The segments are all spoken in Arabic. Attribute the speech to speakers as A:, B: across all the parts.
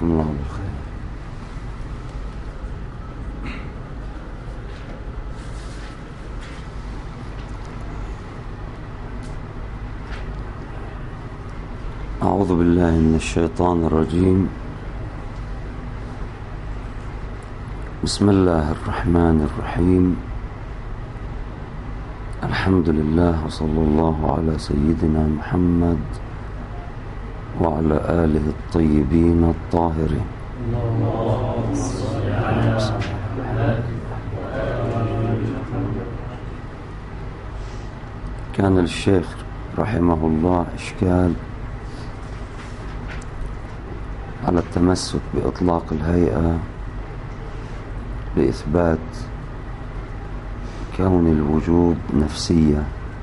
A: جزاكم الله بالخير. أعوذ بالله من الشيطان الرجيم. بسم الله الرحمن الرحيم. الحمد لله وصلى الله على سيدنا محمد وعلى آله الطيبين الطاهرين. اللهم صل على محمد. كان للشيخ رحمه الله إشكال على التمسك بإطلاق الهيئة لإثبات كون الوجود نفسية.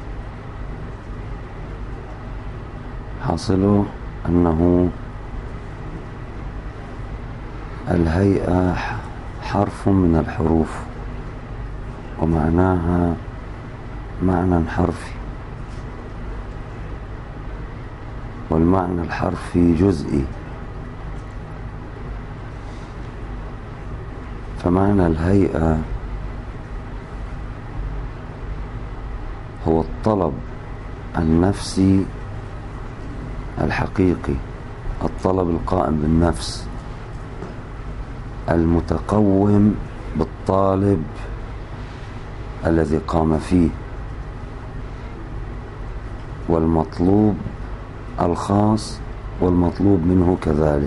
A: حاصله أنه الهيئة حرف من الحروف ومعناها معنى حرفي، والمعنى الحرفي جزئي. فمعنى الهيئة هو الطلب النفسي الحقيقي، الطلب القائم بالنفس المتقوم بالطالب الذي قام فيه، والمطلوب الخاص والمطلوب منه كذلك.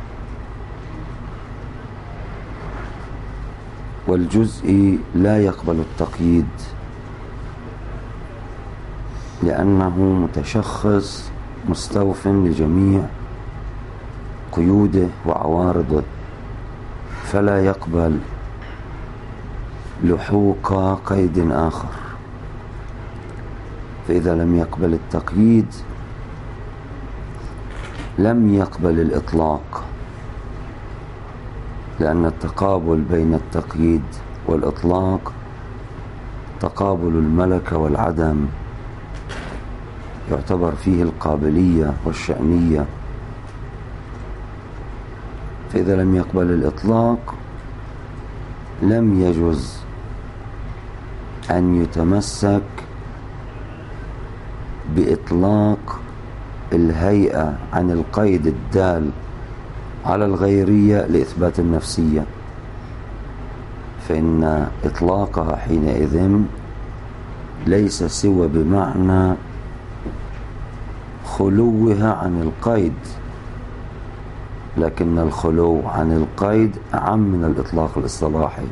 A: والجزء لا يقبل التقييد لأنه متشخص مستوف لجميع قيوده وعوارضه، فلا يقبل لحوق قيد آخر. فإذا لم يقبل التقييد لم يقبل الإطلاق، لأن التقابل بين التقييد والإطلاق تقابل الملكة والعدم، يعتبر فيه القابلية والشأنية. فإذا لم يقبل الإطلاق لم يجوز أن يتمسك بإطلاق الهيئة عن القيد الدال على الغيرية لإثبات النفسية، فإن إطلاقها حينئذ ليس سوى بمعنى خلوها عن القيد، لكن الخلو عن القيد أعم من الإطلاق الاصطلاحي.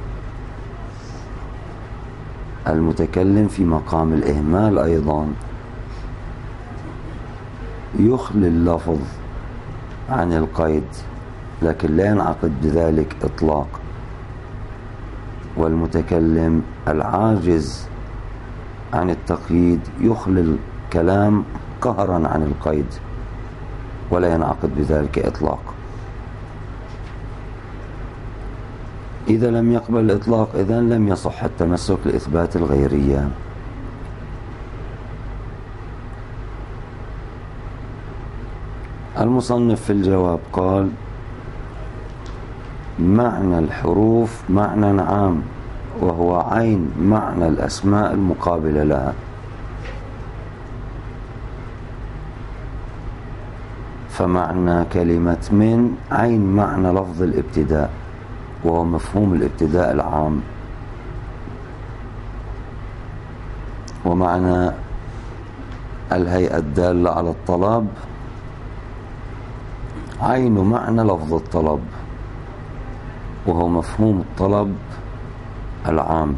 A: المتكلم في مقام الإهمال أيضا يخلي اللفظ عن القيد، لكن لا ينعقد بذلك إطلاق. والمتكلم العاجز عن التقييد يخلي الكلام قهرا عن القيد ولا ينعقد بذلك إطلاق. إذا لم يقبل الإطلاق إذن لم يصح التمسك لإثبات الغيرية. المصنف في الجواب قال: معنى الحروف معنى عام، وهو عين معنى الأسماء المقابلة لها. فمعنى كلمة من عين معنى لفظ الابتداء، وهو مفهوم الابتداء العام. ومعنى الهيئة الدالة على الطلب عين معنى لفظ الطلب، وهو مفهوم الطلب العام،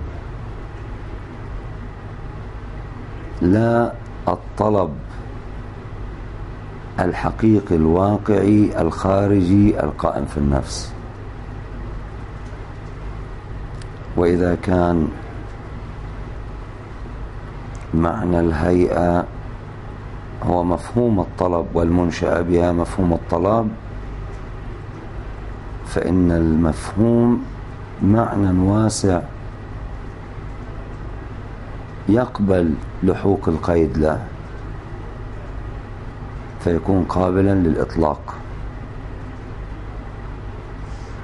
A: لا الطلب الحقيقي الواقعي الخارجي القائم في النفس. وإذا كان معنى الهيئة هو مفهوم الطلب والمنشأ بها مفهوم الطلب، فإن المفهوم معنى واسع يقبل لحوق القيد له، فيكون قابلا للإطلاق.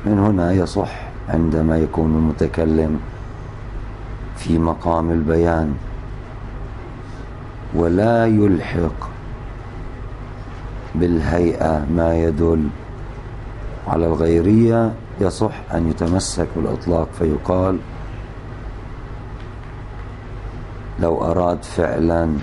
A: من هنا يصح عندما يكون المتكلم في مقام البيان ولا يلحق بالهيئة ما يدل على الغيرية، يصح أن يتمسك بالإطلاق فيقال لو أراد فعلا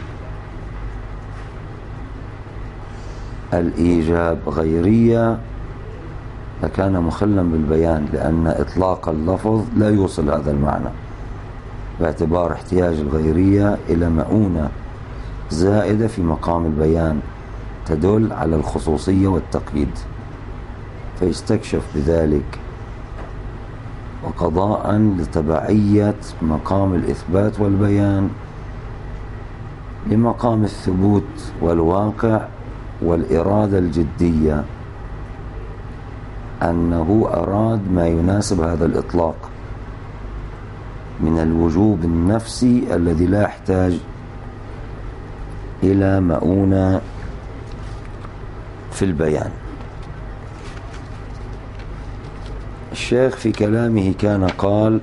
A: الإيجاب غيرية لكان مخلا بالبيان، لأن إطلاق اللفظ لا يوصل هذا المعنى باعتبار احتياج الغيرية إلى مؤونة زائدة في مقام البيان تدل على الخصوصية والتقييد، فيستكشف بذلك وقضاء لتبعية مقام الإثبات والبيان لمقام الثبوت والواقع والإرادة الجدية، أنه أراد ما يناسب هذا الإطلاق من الوجوب النفسي الذي لا يحتاج إلى مؤونة في البيان. الشيخ في كلامه كان قال: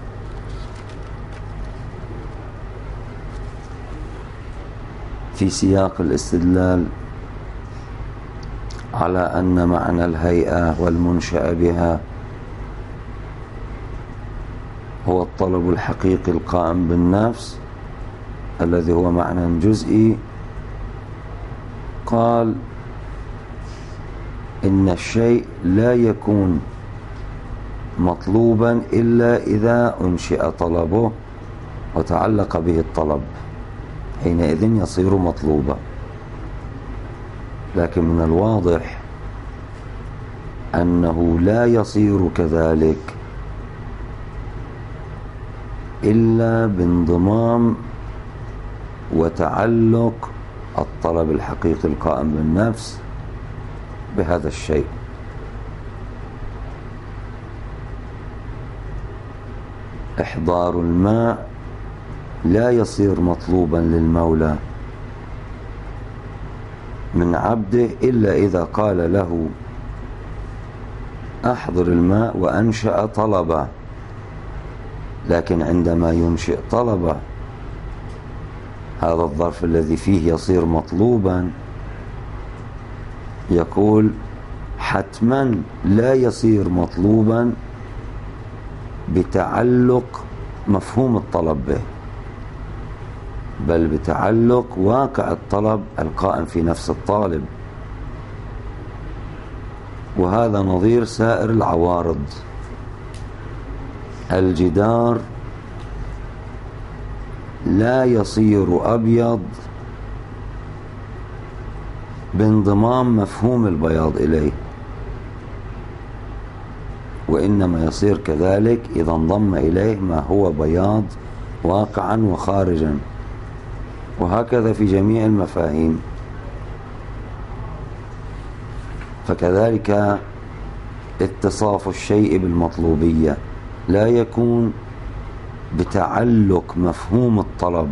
A: في سياق الاستدلال على أن معنى الهيئة والمنشأ بها هو الطلب الحقيقي القائم بالنفس الذي هو معنى جزئي، قال: إن الشيء لا يكون مطلوبا إلا إذا أنشئ طلبه وتعلق به الطلب، حينئذ يصير مطلوبا. لكن من الواضح أنه لا يصير كذلك إلا بانضمام وتعلق الطلب الحقيقي القائم بالنفس بهذا الشيء. إحضار الماء لا يصير مطلوبا للمولى من عبده إلا إذا قال له أحضر الماء وأنشأ طلبه، لكن عندما ينشئ طلبه هذا الظرف الذي فيه يصير مطلوبا، يقول حتما لا يصير مطلوبا بتعلق مفهوم الطلب به، بل بتعلق واقع الطلب القائم في نفس الطالب. وهذا نظير سائر العوارض. الجدار لا يصير أبيض بانضمام مفهوم البياض إليه، وإنما يصير كذلك إذا انضم إليه ما هو بياض واقعا وخارجا، وهكذا في جميع المفاهيم. فكذلك اتصاف الشيء بالمطلوبية لا يكون بتعلق مفهوم الطلب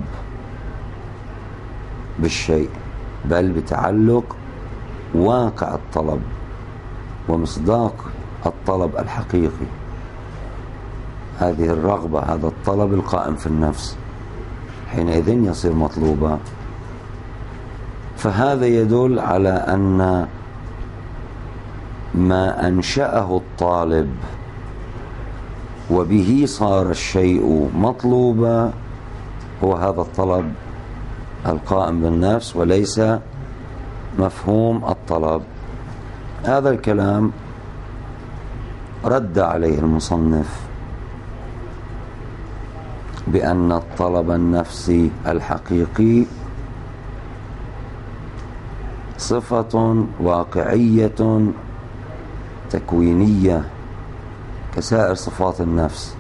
A: بالشيء، بل بتعلق واقع الطلب ومصداق الطلب الحقيقي، هذه الرغبة، هذا الطلب القائم في النفس، حينئذ يصير مطلوبا. فهذا يدل على أن ما أنشأه الطالب وبه صار الشيء مطلوبا هو هذا الطلب القائم بالنفس وليس مفهوم الطلب. هذا الكلام رد عليه المصنف بأن الطلب النفسي الحقيقي صفة واقعية تكوينية كسائر صفات النفس،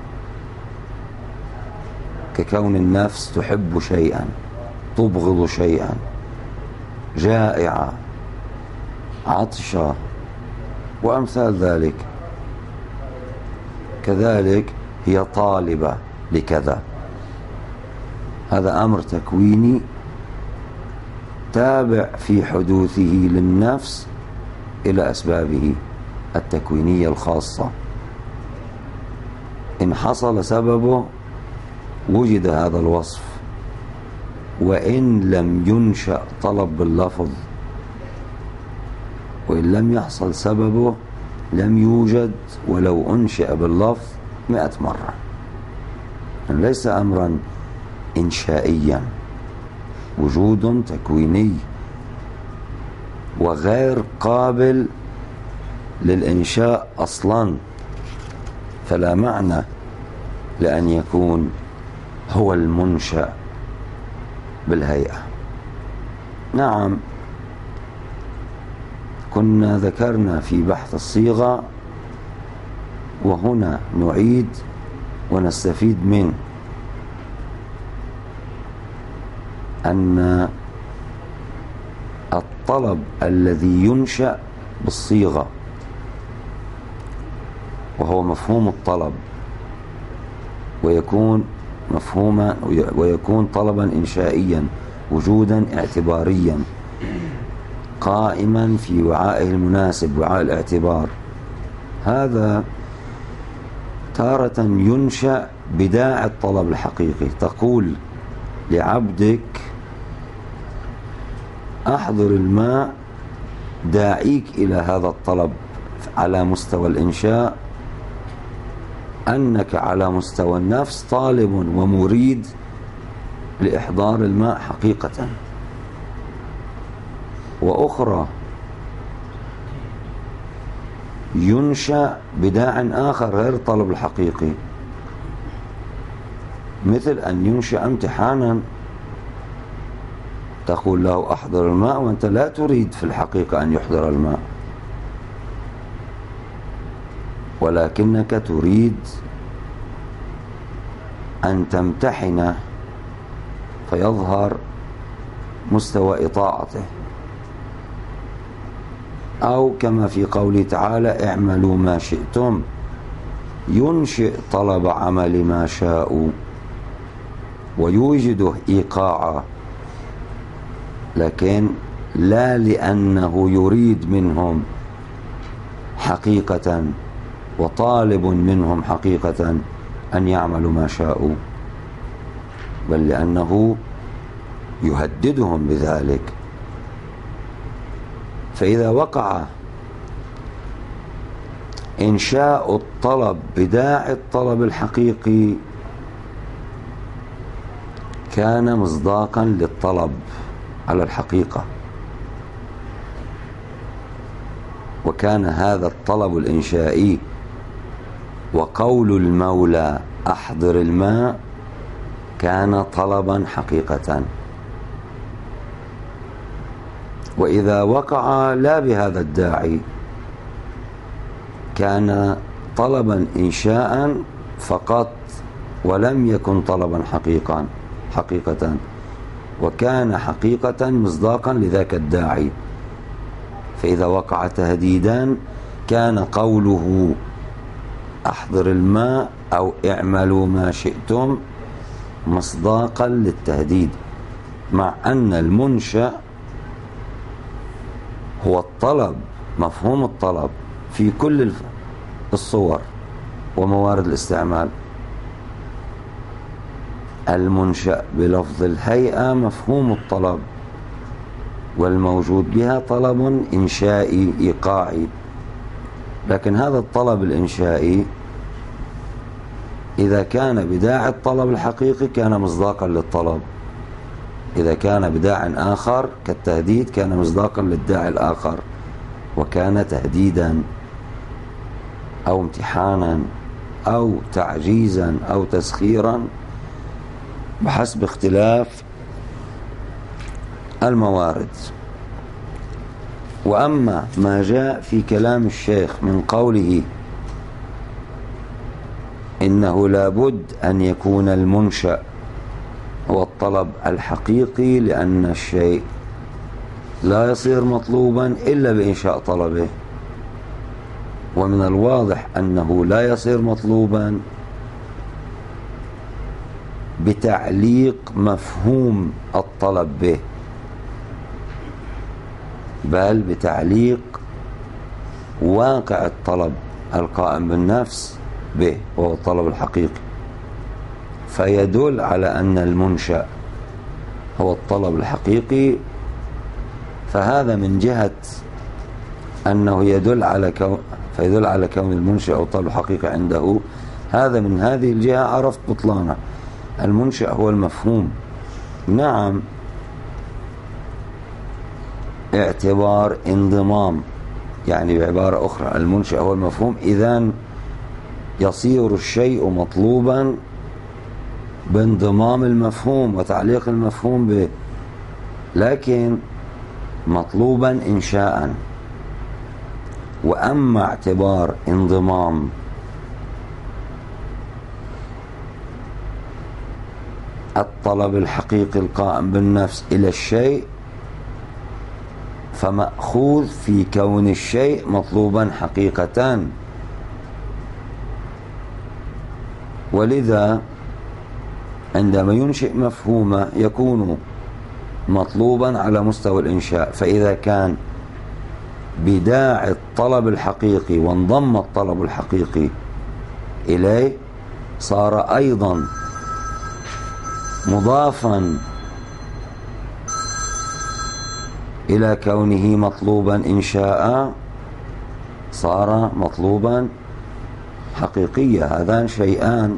A: ككون النفس تحب شيئا، تبغض شيئا، جائعة، عطشة، وأمثال ذلك. كذلك هي طالبة لكذا، هذا أمر تكويني تابع في حدوثه للنفس إلى أسبابه التكوينية الخاصة. إن حصل سببه وجد هذا الوصف، وإن لم ينشأ طلب باللفظ، وإن لم يحصل سببه لم يوجد ولو أنشأ باللفظ 100 مرة. ليس أمرا إنشائيا، وجود تكويني وغير قابل للإنشاء أصلا، فلا معنى لأن يكون هو المنشأ بالهيئة. نعم، كنا ذكرنا في بحث الصيغة، وهنا نعيد ونستفيد منه، أن الطلب الذي ينشأ بالصيغة وهو مفهوم الطلب، ويكون طلبا إنشائيا، وجودا اعتباريا قائما في وعائه المناسب، وعاء الاعتبار. هذا تارة ينشأ بداعي الطلب الحقيقي. تقول لعبدك أحضر الماء، داعيك إلى هذا الطلب على مستوى الإنشاء أنك على مستوى النفس طالب ومريد لإحضار الماء حقيقة. وأخرى ينشأ بداع آخر غير الطلب الحقيقي، مثل أن ينشأ امتحانا، تقول له أحضر الماء وأنت لا تريد في الحقيقة أن يحضر الماء، ولكنك تريد أن تمتحنه فيظهر مستوى إطاعته. أو كما في قوله تعالى اعملوا ما شئتم، ينشئ طلب عمل ما شاءوا ويوجده إيقاعا، لكن لا لأنه يريد منهم حقيقة وطالب منهم حقيقة أن يعملوا ما شاءوا، بل لأنه يهددهم بذلك. فإذا وقع إنشاء الطلب بداعي الطلب الحقيقي كان مصداقا للطلب على الحقيقة، وكان هذا الطلب الإنشائي وقول المولى أحضر الماء كان طلبا حقيقة. وإذا وقع لا بهذا الداعي كان طلبا إنشاء فقط، ولم يكن طلبا حقيقة، وكان حقيقة مصداقا لذاك الداعي. فإذا وقع تهديدا كان قوله أحضر الماء أو اعملوا ما شئتم مصداقا للتهديد، مع أن المنشأ هو الطلب، مفهوم الطلب في كل الصور وموارد الاستعمال. المنشأ بلفظ الهيئة مفهوم الطلب، والموجود بها طلب إنشائي إيقاعي. لكن هذا الطلب الإنشائي إذا كان بداعي الطلب الحقيقي كان مصداقا للطلب، إذا كان بداع آخر كالتهديد كان مصداقا للداعي الآخر، وكان تهديدا أو امتحانا أو تعجيزا أو تسخيرا بحسب اختلاف الموارد. وأما ما جاء في كلام الشيخ من قوله إنه لابد أن يكون المنشأ هو الطلب الحقيقي، لأن الشيء لا يصير مطلوبا إلا بإنشاء طلبه، ومن الواضح أنه لا يصير مطلوبا بتعليق مفهوم الطلب به، بل بتعليق واقع الطلب القائم بالنفس به وهو الطلب الحقيقي، فيدل على أن المنشأ هو الطلب الحقيقي. فهذا من جهة أنه فيدل على كون المنشأ أو الطلب الحقيقي عنده، هذا من هذه الجهة عرفت بطلانه. المنشأ هو المفهوم، نعم، اعتبار انضمام، يعني بعبارة أخرى المنشأ هو المفهوم، إذن يصير الشيء مطلوبا بانضمام المفهوم وتعليق المفهوم به، لكن مطلوبا إنشاء. وأما اعتبار انضمام الطلب الحقيقي القائم بالنفس إلى الشيء فمأخوذ في كون الشيء مطلوبا حقيقة، ولذا عندما ينشئ مفهومه يكون مطلوبا على مستوى الإنشاء. فإذا كان بداعي الطلب الحقيقي وانضم الطلب الحقيقي إليه صار أيضا مضافا إلى كونه مطلوبا إنشاء، صار مطلوبا حقيقيا. هذان شيئان،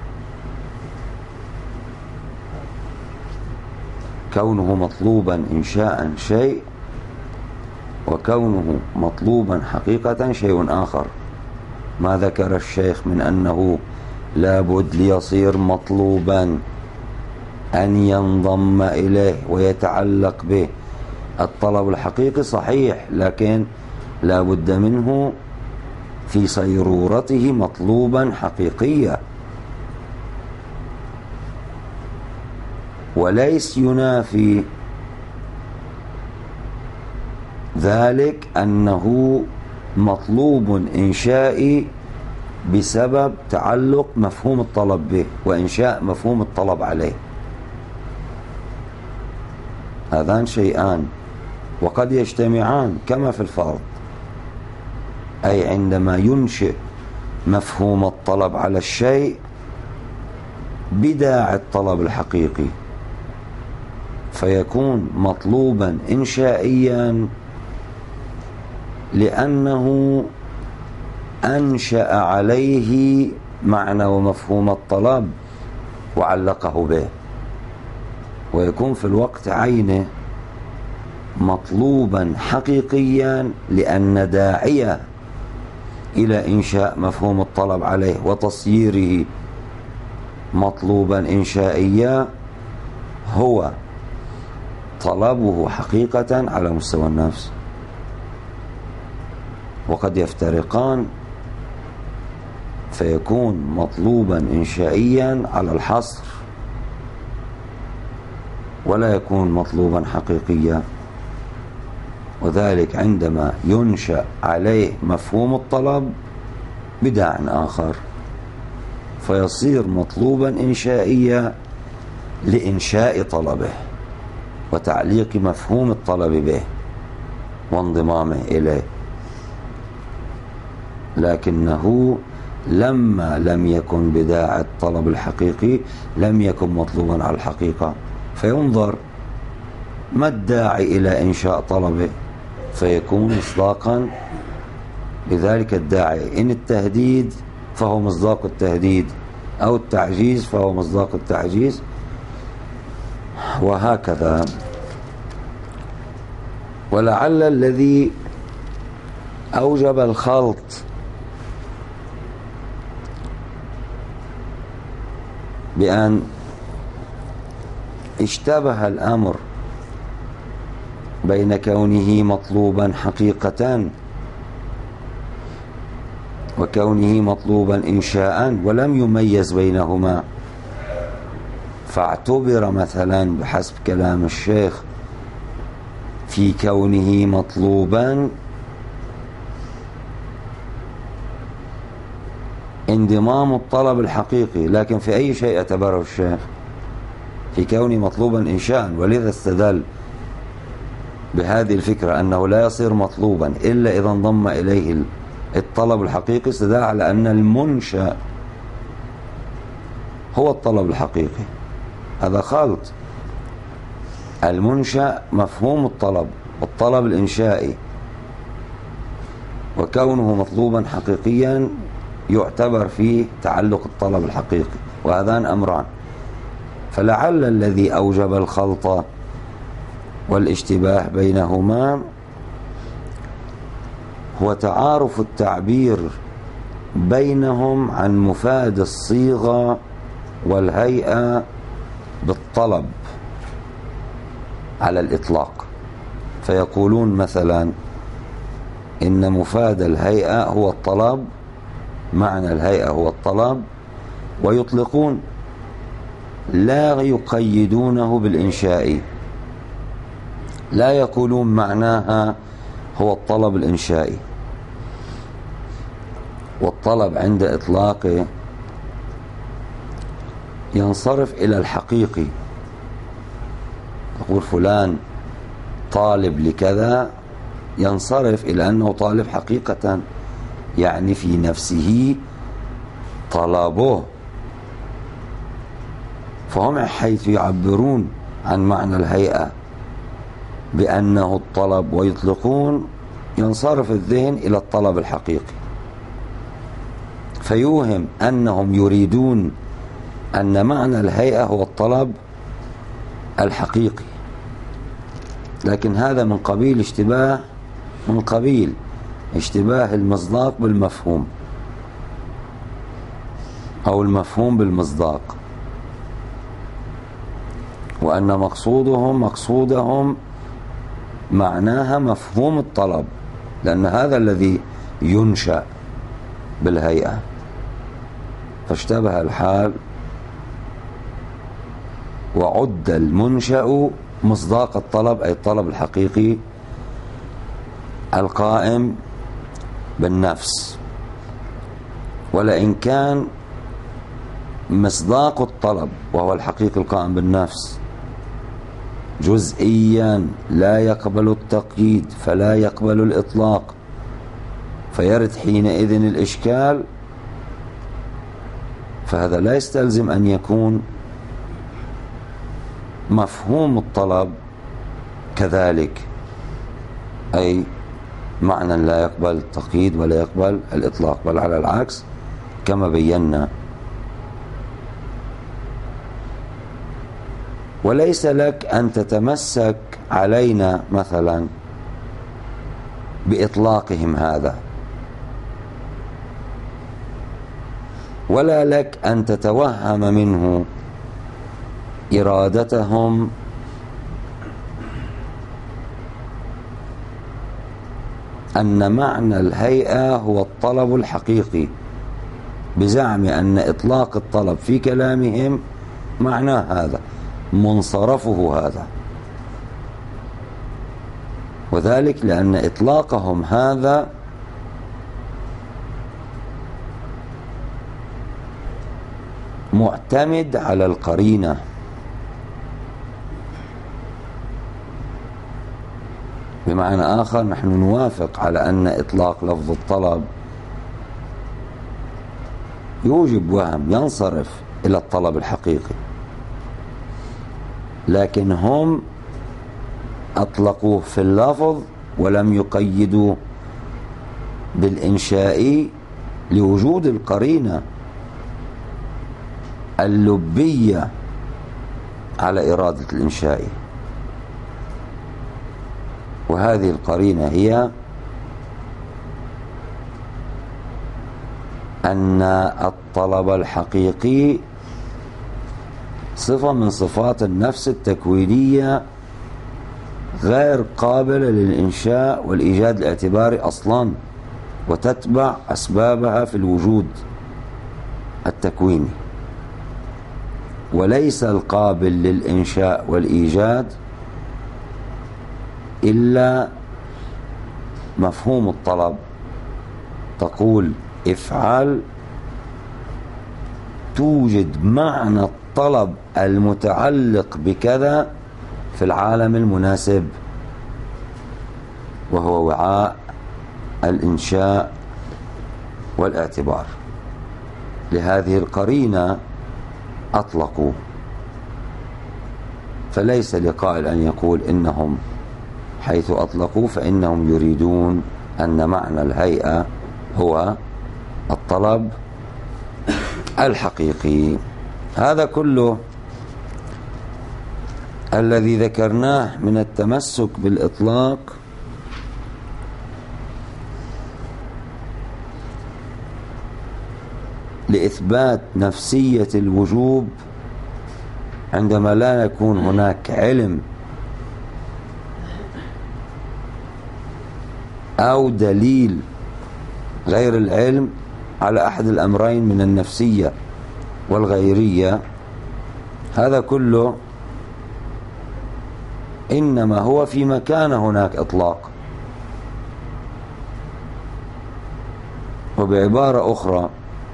A: كونه مطلوبا إنشاء شيء، وكونه مطلوبا حقيقة شيء آخر. ما ذكر الشيخ من أنه لابد ليصير مطلوبا أن ينضم إليه ويتعلق به الطلب الحقيقي صحيح، لكن لا بد منه في صيرورته مطلوبا حقيقيا، وليس ينافي ذلك أنه مطلوب إنشائي بسبب تعلق مفهوم الطلب به وإنشاء مفهوم الطلب عليه. هذان شيئان وقد يجتمعان كما في الفرض، أي عندما ينشئ مفهوم الطلب على الشيء بداعي الطلب الحقيقي فيكون مطلوبا إنشائيا، لأنه أنشأ عليه معنى ومفهوم الطلب وعلقه به، ويكون في الوقت عينه مطلوبا حقيقيا، لأن داعية إلى إنشاء مفهوم الطلب عليه وتصييره مطلوبا إنشائيا هو طلبه حقيقة على مستوى النفس. وقد يفترقان فيكون مطلوبا إنشائيا على الحصر، ولا يكون مطلوبا حقيقيا، وذلك عندما ينشأ عليه مفهوم الطلب بداع آخر فيصير مطلوبا إنشائيا لإنشاء طلبه وتعليق مفهوم الطلب به وانضمامه إليه، لكنه لما لم يكن بداعي الطلب الحقيقي لم يكن مطلوبا على الحقيقة، فينظر ما الداعي إلى إنشاء طلبه فيكون مصداقا لذلك الداعي. إن التهديد فهو مصداق التهديد، أو التعجيز فهو مصداق التعجيز، وهكذا. ولعل الذي أوجب الخلط بأن اشتبه الأمر بين كونه مطلوبا حقيقة وكونه مطلوبا إنشاء ولم يميز بينهما، فاعتبر مثلا بحسب كلام الشيخ في كونه مطلوبا انضمام الطلب الحقيقي، لكن في أي شيء اعتبره الشيخ؟ في كونه مطلوبا إنشاء، ولذا استدل بهذه الفكرة أنه لا يصير مطلوبا إلا إذا انضم إليه الطلب الحقيقي، استدل على أن المنشأ هو الطلب الحقيقي. هذا خلط. المنشأ مفهوم الطلب والطلب الإنشائي، وكونه مطلوبا حقيقيا يعتبر فيه تعلق الطلب الحقيقي، وهذان أمران. فلعل الذي أوجب الخلط والاشتباه بينهما هو تعارف التعبير بينهم عن مفاد الصيغة والهيئة بالطلب على الإطلاق. فيقولون مثلا إن مفاد الهيئة هو الطلب، معنى الهيئة هو الطلب، ويطلقون لا يقيدونه بالإنشاء، لا يقولون معناها هو الطلب الإنشائي. والطلب عند إطلاقه ينصرف إلى الحقيقي. تقول فلان طالب لكذا، ينصرف إلى أنه طالب حقيقة، يعني في نفسه طلبه. فهم حيث يعبرون عن معنى الهيئة بأنه الطلب ويطلقون، ينصرف الذهن إلى الطلب الحقيقي، فيوهم أنهم يريدون أن معنى الهيئة هو الطلب الحقيقي. لكن هذا من قبيل اشتباه المصداق بالمفهوم، أو المفهوم بالمصداق، وأن مقصودهم معناها مفهوم الطلب، لأن هذا الذي ينشأ بالهيئة. فاشتبه الحال، وعد المنشأ مصداق الطلب، أي الطلب الحقيقي القائم بالنفس. ولئن كان مصداق الطلب وهو الحقيقي القائم بالنفس جزئيا لا يقبل التقييد فلا يقبل الإطلاق، فيرد حينئذ الإشكال، فهذا لا يستلزم أن يكون مفهوم الطلب كذلك، أي معنى لا يقبل التقييد ولا يقبل الإطلاق، بل على العكس كما بينا. وليس لك أن تتمسك علينا مثلا بإطلاقهم هذا، ولا لك أن تتوهم منه إرادتهم أن معنى الهيئة هو الطلب الحقيقي، بزعم أن إطلاق الطلب في كلامهم معناه هذا، منصرفه هذا. وذلك لأن إطلاقهم هذا معتمد على القرينة، بمعنى آخر نحن نوافق على أن إطلاق لفظ الطلب يوجب وهم، ينصرف إلى الطلب الحقيقي، لكن هم أطلقوه في اللفظ ولم يقيدوا بالإنشاء لوجود القرينة اللبية على إرادة الإنشاء. وهذه القرينة هي أن الطلب الحقيقي صفة من صفات النفس التكوينية غير قابلة للإنشاء والإيجاد الاعتباري أصلا، وتتبع أسبابها في الوجود التكويني، وليس القابل للإنشاء والإيجاد إلا مفهوم الطلب. تقول افعل، توجد معنى الطلب المتعلق بكذا في العالم المناسب، وهو وعاء الإنشاء والاعتبار. لهذه القرينة أطلقوا، فليس لقائل أن يقول إنهم حيث أطلقوا فإنهم يريدون أن معنى الهيئة هو الطلب الحقيقي. هذا كله الذي ذكرناه من التمسك بالإطلاق لإثبات نفسية الوجوب عندما لا يكون هناك علم أو دليل غير العلم على أحد الأمرين من النفسية والغيرية. هذا كله إنما هو فيما كان هناك إطلاق. وبعبارة أخرى،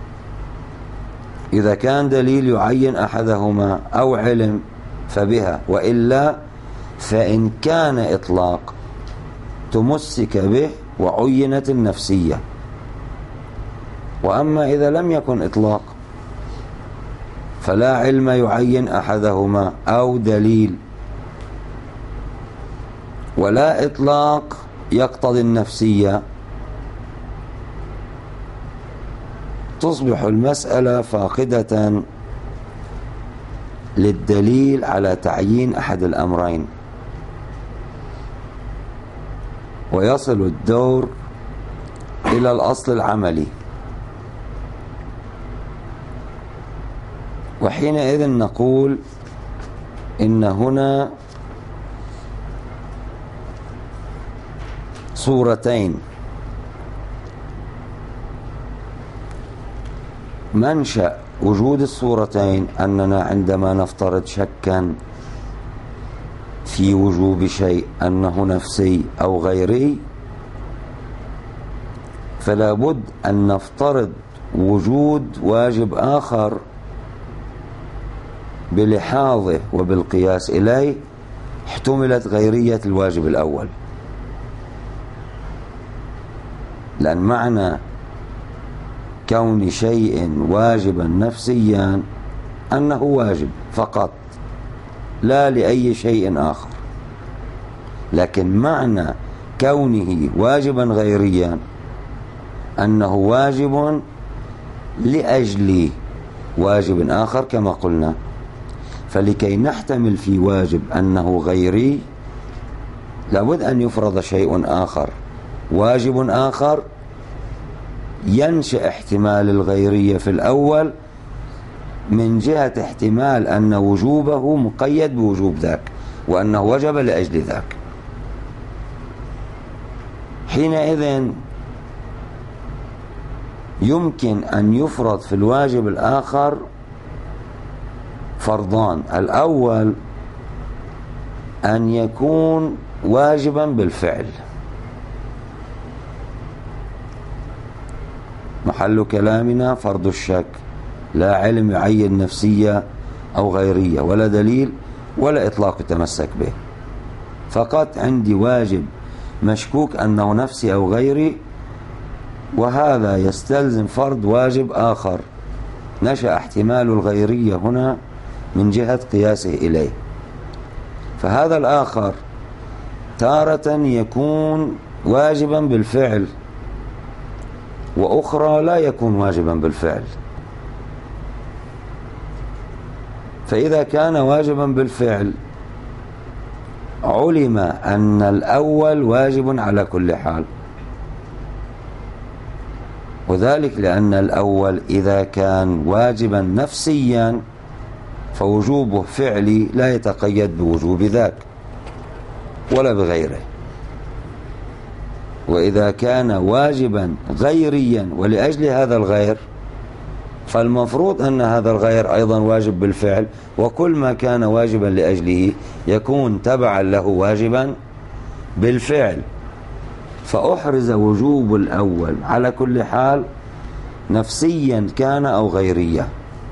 A: إذا كان دليل يعين أحدهما أو علم فبها، وإلا فإن كان إطلاق تمسك به وعينت النفسية. وأما إذا لم يكن إطلاق فلا علم يعين أحدهما أو دليل، ولا إطلاق يقتضي النفسية، تصبح المسألة فاقدة للدليل على تعيين أحد الأمرين، ويصل الدور إلى الأصل العملي. وحينئذ نقول إن هنا صورتين: منشأ وجود الصورتين أننا عندما نفترض شكا في وجوب شيء أنه نفسي أو غيري، فلا بد أن نفترض وجود واجب آخر بلحاظه وبالقياس إليه احتملت غيرية الواجب الأول. لأن معنى كون شيء واجبا نفسيا أنه واجب فقط، لا لأي شيء آخر. لكن معنى كونه واجبا غيريا أنه واجب لأجل واجب آخر كما قلنا. فلكي نحتمل في واجب أنه غيري لابد أن يفرض شيء آخر، واجب آخر ينشأ احتمال الغيرية في الأول من جهة احتمال أن وجوبه مقيد بوجوب ذاك، وأنه وجب لأجل ذاك. حينئذ يمكن أن يفرض في الواجب الآخر فرضان: الأول أن يكون واجبا بالفعل، محل كلامنا فرض الشك، لا علم يعين نفسية أو غيرية، ولا دليل ولا إطلاق يتمسك به، فقط عندي واجب مشكوك أنه نفسي أو غيري، وهذا يستلزم فرض واجب آخر نشأ احتمال الغيرية هنا من جهة قياسه إليه. فهذا الآخر تارة يكون واجبا بالفعل، وأخرى لا يكون واجبا بالفعل. فإذا كان واجبا بالفعل علم أن الأول واجب على كل حال، وذلك لأن الأول إذا كان واجبا نفسيا فوجوبه فعلي لا يتقيد بوجوب ذاك ولا بغيره. وإذا كان واجبا غيريا ولأجل هذا الغير فالمفروض أن هذا الغير أيضا واجب بالفعل، وكل ما كان واجبا لأجله يكون تبعا له واجبا بالفعل. فأحرز وجوب الأول على كل حال نفسيا كان أو غيريا،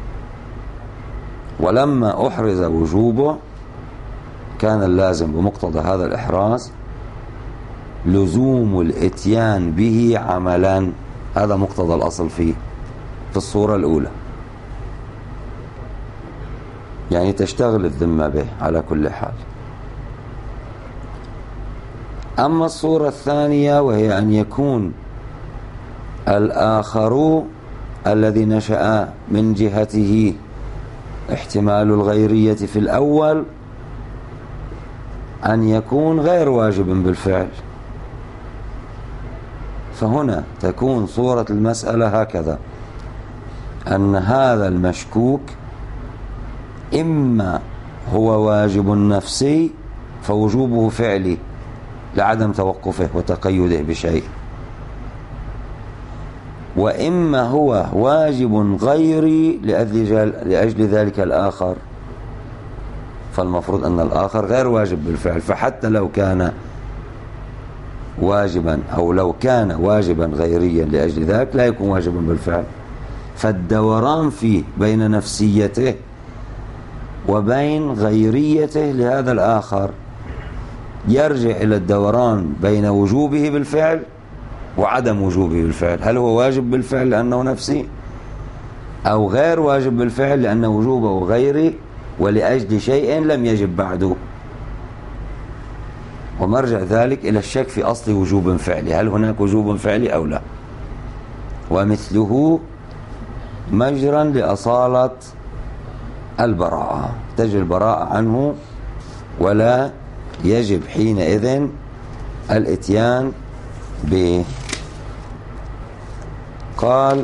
A: ولما أحرز وجوبه كان اللازم بمقتضى هذا الإحراز لزوم الاتيان به عملا. هذا مقتضى الأصل فيه في الصورة الأولى، يعني تشتغل الذمة به على كل حال. أما الصورة الثانية وهي أن يكون الآخر الذي نشأ من جهته احتمال الغيرية في الأول أن يكون غير واجب بالفعل، فهنا تكون صورة المسألة هكذا: أن هذا المشكوك إما هو واجب نفسي فوجوبه فعلي لعدم توقفه وتقيده بشيء، وإما هو واجب غيري لأجل ذلك الآخر، فالمفروض أن الآخر غير واجب بالفعل، فحتى لو كان واجبا أو لو كان واجبا غيريا لأجل ذلك لا يكون واجبا بالفعل. فالدوران فيه بين نفسيته وبين غيريته لهذا الآخر يرجع إلى الدوران بين وجوبه بالفعل وعدم وجوبه بالفعل. هل هو واجب بالفعل لأنه نفسي، أو غير واجب بالفعل لأن وجوبه غيري ولأجل شيء لم يجب بعده. ومرجع ذلك إلى الشك في أصل وجوب فعلي، هل هناك وجوب فعلي أو لا. ومثله مجرا لأصالة البراءة، تجري البراءة عنه ولا يجب حينئذ الاتيان به. قال: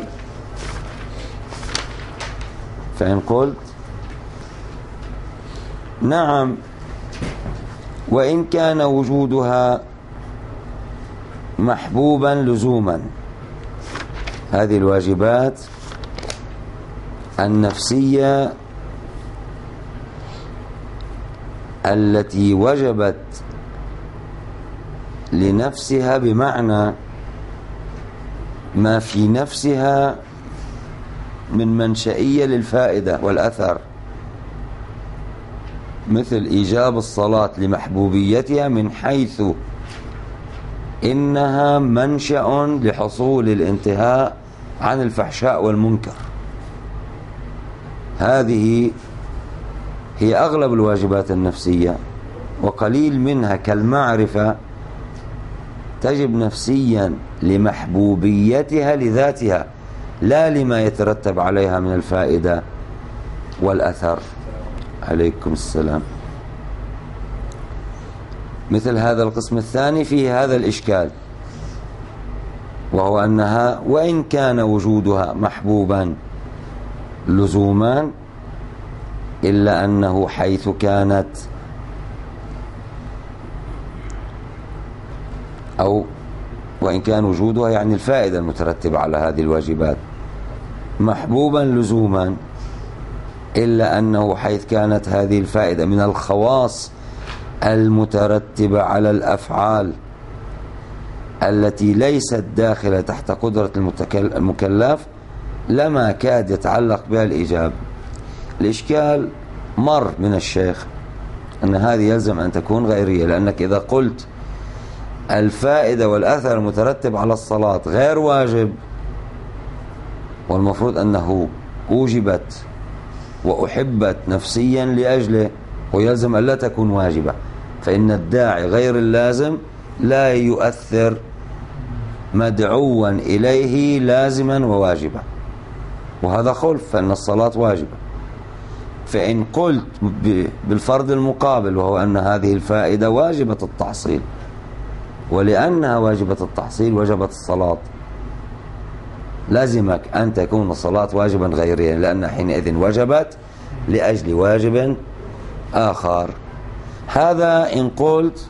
A: فإن قلت نعم وإن كان وجودها محبوبا لزوما، هذه الواجبات النفسية التي وجبت لنفسها بمعنى ما في نفسها من منشئية للفائدة والأثر، مثل إيجاب الصلاة لمحبوبيتها من حيث إنها منشأ لحصول الانتهاء عن الفحشاء والمنكر. هذه هي أغلب الواجبات النفسية، وقليل منها كالمعرفة تجب نفسيا لمحبوبيتها لذاتها لا لما يترتب عليها من الفائدة والأثر. عليكم السلام. مثل هذا القسم الثاني فيه هذا الإشكال، وهو أنها وإن كان وجودها محبوبا لزوما إلا أنه حيث كانت أو وإن كان وجودها يعني الفائدة المترتبة على هذه الواجبات محبوبا لزوما، إلا أنه حيث كانت هذه الفائدة من الخواص المترتبة على الأفعال التي ليست داخلة تحت قدرة المكلف لما كاد يتعلق بها الإيجاب. الإشكال مر من الشيخ أن هذه يلزم أن تكون غيرية، لأنك إذا قلت الفائدة والأثر المترتب على الصلاة غير واجب والمفروض أنه أوجبت وأحبت نفسيا لأجله ويلزم أن لا تكون واجبة، فإن الداعي غير اللازم لا يؤثر مدعوا إليه لازما وواجبا، وهذا خلف، فإن الصلاة واجبة. فإن قلت بالفرض المقابل وهو أن هذه الفائدة واجبة التحصيل، ولأنها واجبة التحصيل وجبت الصلاة، لازمك أن تكون الصلاة واجبا غيريا، لأن حينئذ وجبت لأجل واجب آخر. هذا إن قلت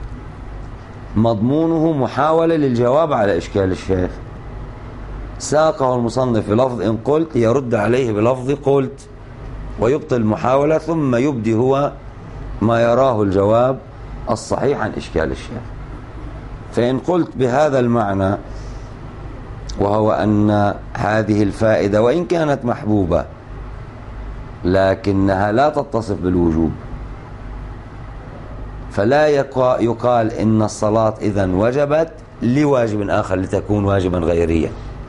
A: مضمونه محاولة للجواب على إشكال الشيخ، ساقه المصنف بلفظ إن قلت يرد عليه بلفظ قلت ويبطل المحاولة، ثم يبدي هو ما يراه الجواب الصحيح عن إشكال الشيخ. فإن قلت بهذا المعنى وهو أن هذه الفائدة وإن كانت محبوبة لكنها لا تتصف بالوجوب، فلا يقال إن الصلاة إذن وجبت لواجب آخر لتكون واجبا غيريا.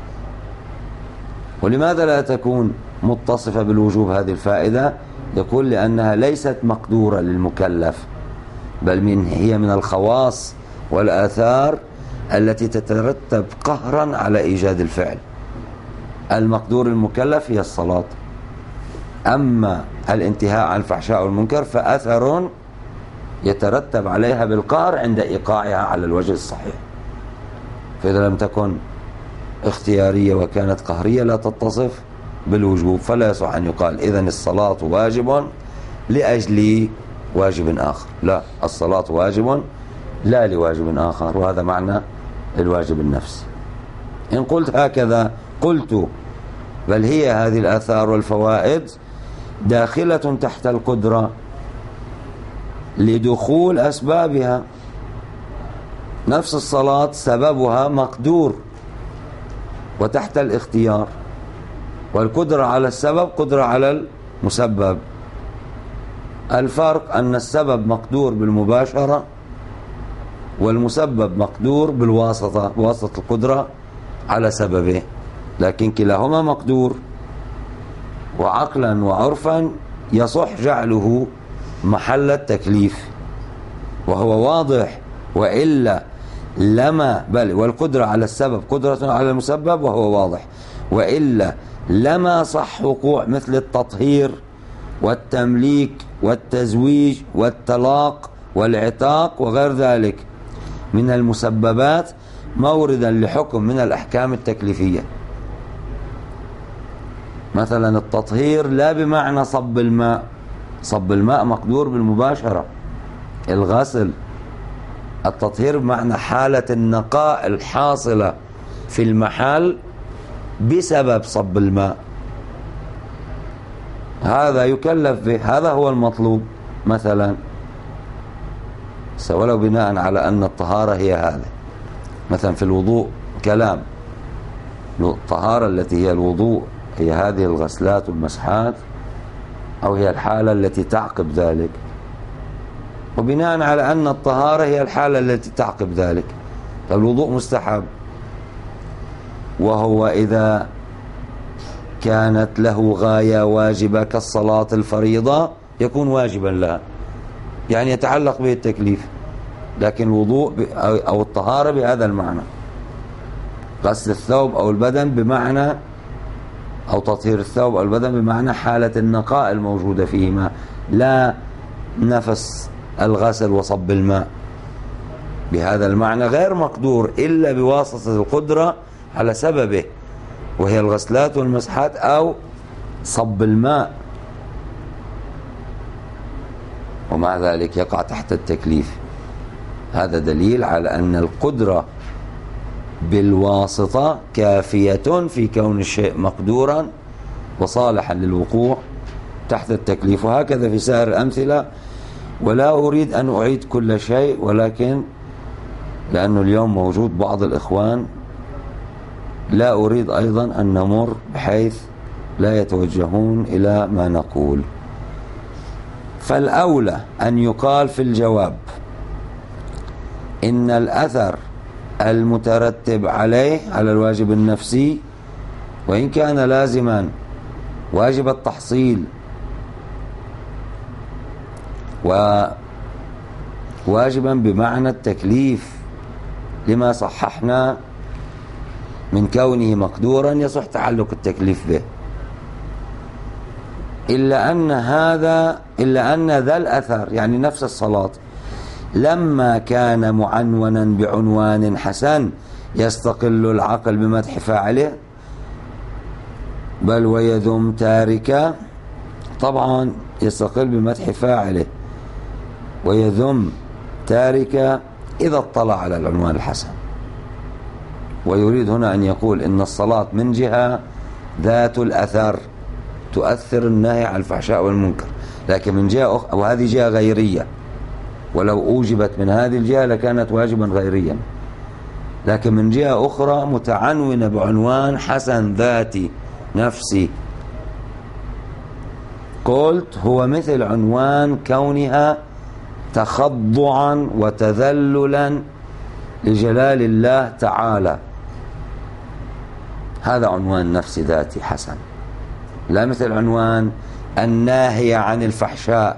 A: ولماذا لا تكون متصفة بالوجوب هذه الفائدة؟ يقول لأنها ليست مقدورة للمكلف، بل هي من الخواص والآثار التي تترتب قهرا على إيجاد الفعل. المقدور المكلف هي الصلاة، أما الانتهاء عن الفحشاء والمنكر فأثر يترتب عليها بالقهر عند إيقاعها على الوجه الصحيح. فإذا لم تكن اختيارية وكانت قهرية لا تتصف بالوجوب، فلا يصح أن يقال إذن الصلاة واجب لأجل واجب آخر. لا، الصلاة واجب لا لواجب آخر، وهذا معنى الواجب النفسي. إن قلت هكذا قلت بل هي هذه الآثار والفوائد داخلة تحت القدرة لدخول أسبابها. نفس الصلاة سببها مقدور وتحت الاختيار، والقدرة على السبب قدرة على المسبب. الفرق أن السبب مقدور بالمباشرة والمسبب مقدور بالواسطة، بواسطة القدرة على سببه، لكن كلاهما مقدور. وعقلا وعرفا يصح جعله محل التكليف، وهو واضح، وإلا لما بل والقدرة على السبب قدرة على المسبب وهو واضح، وإلا لما صح وقوع مثل التطهير والتمليك والتزويج والطلاق والعتاق وغير ذلك من المسببات موردا لحكم من الأحكام التكليفية. مثلا التطهير لا بمعنى صب الماء، صب الماء مقدور بالمباشرة. الغسل، التطهير بمعنى حالة النقاء الحاصلة في المحل بسبب صب الماء، هذا يكلف به، هذا هو المطلوب مثلا، ولو بناء على أن الطهارة هي هذا. مثلا في الوضوء كلام، الطهارة التي هي الوضوء هي هذه الغسلات والمسحات، أو هي الحالة التي تعقب ذلك، وبناء على أن الطهارة هي الحالة التي تعقب ذلك، فالوضوء مستحب، وهو إذا كانت له غاية واجبة كالصلاة الفريضة يكون واجبا لها، يعني يتعلق به التكليف. لكن الوضوء أو الطهارة بهذا المعنى، غسل الثوب أو البدن بمعنى، أو تطهير الثوب أو البدن بمعنى حالة النقاء الموجودة فيهما، لا نفس الغسل وصب الماء. بهذا المعنى غير مقدور إلا بواسطة القدرة على سببه، وهي الغسلات والمسحات أو صب الماء، ومع ذلك يقع تحت التكليف. هذا دليل على أن القدرة بالواسطة كافية في كون الشيء مقدورا وصالحا للوقوع تحت التكليف. وهكذا في سائر الأمثلة. ولا أريد أن أعيد كل شيء، ولكن لأنه اليوم موجود بعض الإخوان لا أريد أيضا أن نمر بحيث لا يتوجهون إلى ما نقول. فالأولى أن يقال في الجواب إن الأثر المترتب عليه على الواجب النفسي، وإن كان لازما واجب التحصيل وواجبا بمعنى التكليف لما صححنا من كونه مقدورا يصح تعلق التكليف به، إلا أن ذا الأثر يعني نفس الصلاة لما كان معنونا بعنوان حسن يستقل العقل بمدح فاعله بل ويذم تاركه، طبعا يستقل بمدح فاعله ويذم تاركه إذا اطلع على العنوان الحسن. ويريد هنا أن يقول إن الصلاة من جهة ذات الأثر تؤثر النهي عن الفحشاء والمنكر، لكن من جهة وهذه جهة غيرية، ولو أوجبت من هذه الجهة لكانت واجبا غيريا، لكن من جهة أخرى متعنونة بعنوان حسن ذاتي نفسي. قلت هو مثل عنوان كونها تخضعا وتذللا لجلال الله تعالى. هذا عنوان نفس ذاتي حسن، لا مثل عنوان الناهية عن الفحشاء،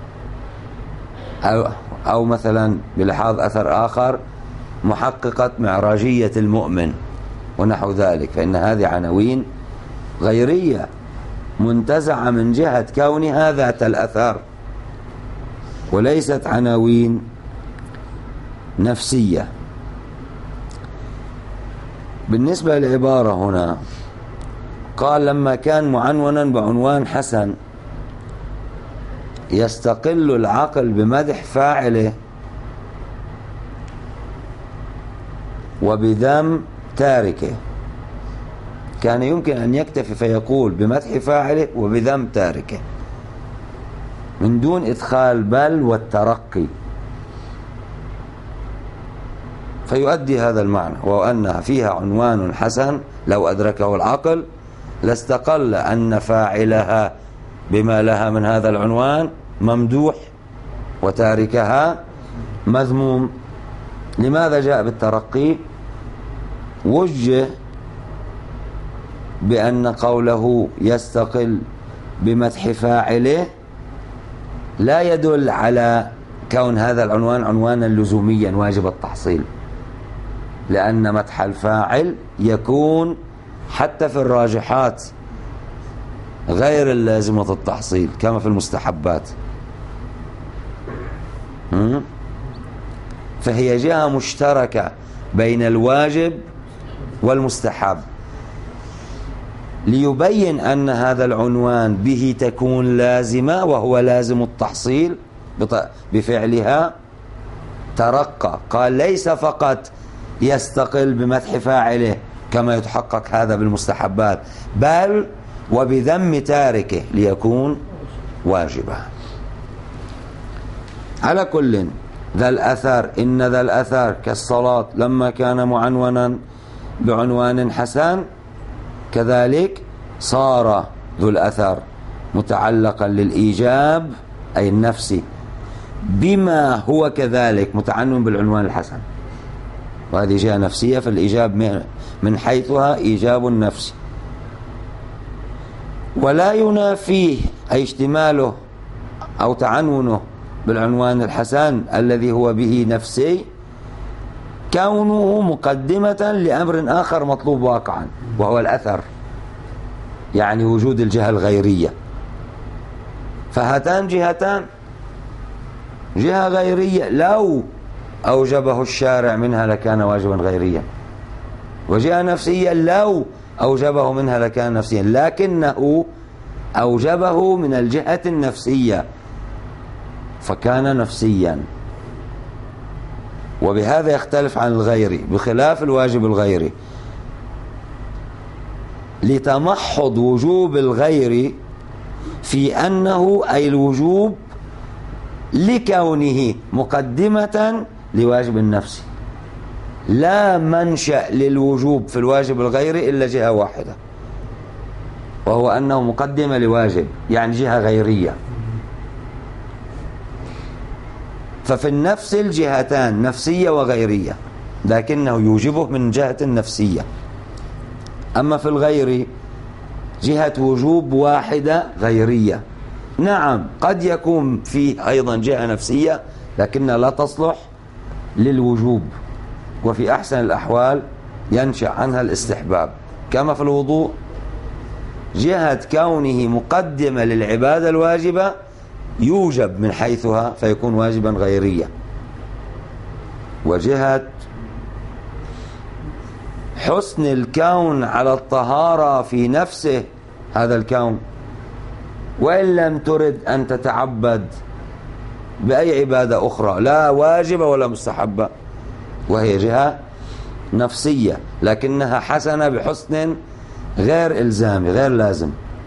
A: أو مثلا بلحاظ أثر آخر محققة معراجية المؤمن ونحو ذلك، فإن هذه عناوين غيرية منتزعة من جهة كونها ذات الأثر، وليست عناوين نفسية. بالنسبة للعبارة هنا قال لما كان معنونا بعنوان حسن يستقل العقل بمدح فاعله وبذم تاركه. كان يمكن أن يكتفي فيقول بمدح فاعله وبذم تاركه من دون إدخال بل والترقي، فيؤدي هذا المعنى، وأنها فيها عنوان حسن لو أدركه العقل لاستقل أن فاعلها بما لها من هذا العنوان ممدوح وتاركها مذموم. لماذا جاء بالترقي؟ وجه بأن قوله يستقل بمدح فاعله لا يدل على كون هذا العنوان عنوانا لزوميا واجب التحصيل، لأن مدح الفاعل يكون حتى في الراجحات غير اللازمة التحصيل كما في المستحبات. فهي جهة مشتركة بين الواجب والمستحب، ليبين أن هذا العنوان به تكون لازمة وهو لازم التحصيل بفعلها. ترقى قال ليس فقط يستقل بمدح فاعله كما يتحقق هذا بالمستحبات، بل وبذم تاركه ليكون واجبا. على كل ذا الأثر، إن ذا الأثر كالصلاة لما كان معنونا بعنوان حسن كذلك صار ذو الأثر متعلقا للإيجاب أي النفسي بما هو كذلك متعنون بالعنوان الحسن، وهذه جهة نفسية، فالإيجاب من حيثها إيجاب النفس، ولا ينافيه أي اشتماله أو تعنونه بالعنوان الحسن الذي هو به نفسي كونه مقدمة لأمر آخر مطلوب واقعا وهو الأثر، يعني وجود الجهة الغيرية. فهاتان جهتان، جهة غيرية لو أوجبه الشارع منها لكان واجبا غيريا، وجهة نفسية لو أوجبه منها لكان نفسيا، لكنه أوجبه من الجهة النفسية فكان نفسيا، وبهذا يختلف عن الغيري بخلاف الواجب الغيري. لتمحض وجوب الغير في أنه أي الوجوب لكونه مقدمة لواجب النفس، لا منشأ للوجوب في الواجب الغيري إلا جهة واحدة، وهو أنه مقدمة لواجب، يعني جهة غيرية. ففي النفس الجهتان نفسية وغيرية، لكنه يوجبه من جهة النفسية. أما في الغير جهة وجوب واحدة غيرية، نعم قد يكون فيه أيضا جهة نفسية لكنها لا تصلح للوجوب، وفي أحسن الأحوال ينشأ عنها الاستحباب، كما في الوضوء جهة كونه مقدمة للعبادة الواجبة يوجب من حيثها فيكون واجبا غيريا، وجهة حسن الكون على الطهارة في نفسه هذا الكون، وإن لم ترد أن تتعبد بأي عبادة أخرى لا واجبة ولا مستحبة، وهي جهة نفسية لكنها حسنة بحسن غير إلزامي غير لازم.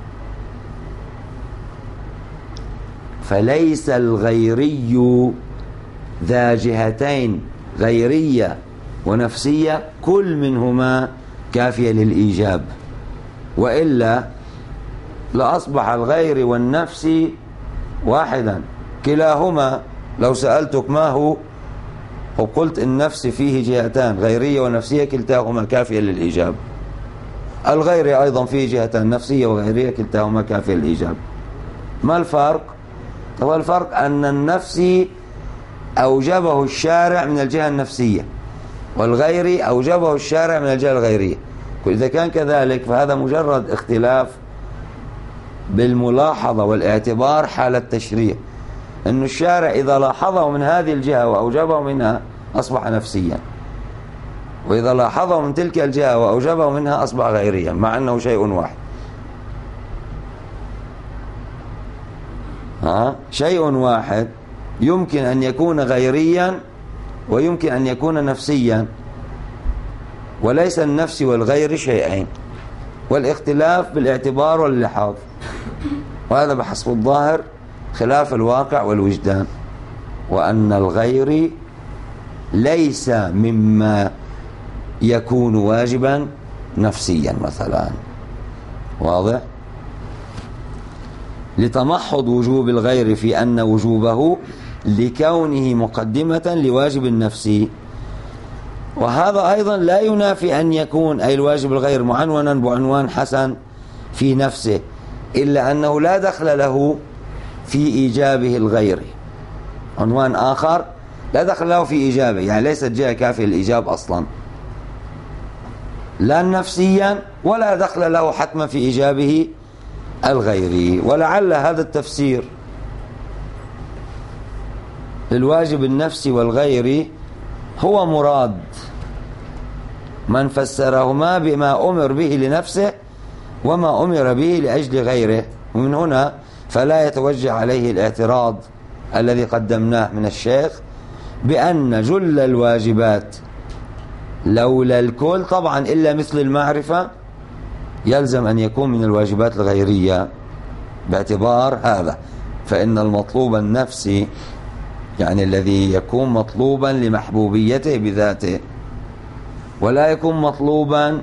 A: فليس الغيري ذا جهتين غيرية ونفسية كل منهما كافية للإيجاب، وإلا لأصبح الغير والنفس واحدا، كلاهما لو سألتك ما هو وقلت النفس فيه جهتان غيرية ونفسية كلتاهما كافية للإجابة. الغيري أيضا فيه جهتان نفسية وغيرية كلتاهما كافية للإجابة. ما الفرق؟ هو الفرق أن النفسي أوجبه الشارع من الجهة النفسية، والغيري أوجبه الشارع من الجهة الغيرية. إذا كان كذلك فهذا مجرد اختلاف بالملاحظة والاعتبار حال التشريع، أن الشارع إذا لاحظه من هذه الجهة وأوجبه منها أصبح نفسيا، وإذا لاحظه من تلك الجهة وأوجبه منها أصبح غيريا، مع أنه شيء واحد. شيء واحد يمكن أن يكون غيريا ويمكن أن يكون نفسيا، وليس النفس والغير شيئين، والاختلاف بالاعتبار واللحاظ، وهذا بحسب الظاهر خلاف الواقع والوجدان، وأن الغير ليس مما يكون واجبا نفسيا مثلا. واضح؟ لتمحض وجوب الغير في أن وجوبه لكونه مقدمة لواجب النفسي. وهذا أيضا لا ينافي أن يكون أي الواجب الغير معنونا بعنوان حسن في نفسه، إلا أنه لا دخل له في إيجابه الغير. عنوان آخر لا دخل له في إيجابه، يعني ليست جهة كافية للإيجاب أصلا، لا نفسيا ولا دخل له حتما في إيجابه الغيري. ولعل هذا التفسير للواجب النفسي والغيري هو مراد من فسرهما بما أمر به لنفسه وما أمر به لأجل غيره. ومن هنا فلا يتوجه عليه الاعتراض الذي قدمناه من الشيخ بأن جل الواجبات لولا الكل طبعا إلا مثل المعرفة يلزم أن يكون من الواجبات الغيرية. باعتبار هذا فإن المطلوب النفسي يعني الذي يكون مطلوبا لمحبوبيته بذاته ولا يكون مطلوبا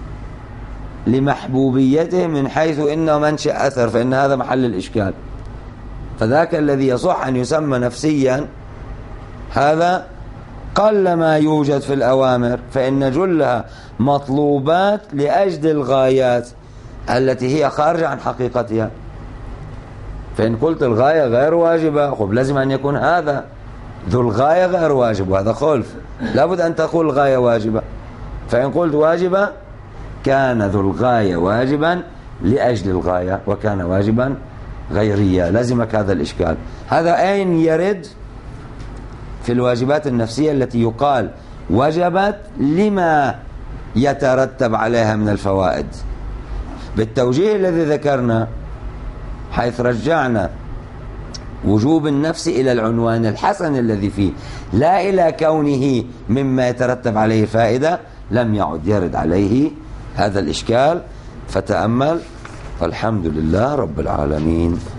A: لمحبوبيته من حيث إنه منشأ أثر، فإن هذا محل الإشكال. فذاك الذي يصح أن يسمى نفسيا هذا قل ما يوجد في الأوامر، فإن جلها مطلوبات لأجل الغايات التي هي خارجة عن حقيقتها. فإن قلت الغاية غير واجبة خب لازم أن يكون هذا ذو الغاية غير واجب، وهذا خلف، لابد أن تقول الغاية واجبة. فإن قلت واجبة كان ذو الغاية واجبا لأجل الغاية وكان واجبا غيريا، لازمك هذا الإشكال. هذا أين يرد؟ في الواجبات النفسية التي يقال وجبت لما يترتب عليها من الفوائد، بالتوجيه الذي ذكرنا، حيث رجعنا وجوب النفس إلى العنوان الحسن الذي فيه لا إلى كونه مما يترتب عليه فائدة، لم يعد يرد عليه هذا الإشكال. فتأمل. والحمد لله رب العالمين.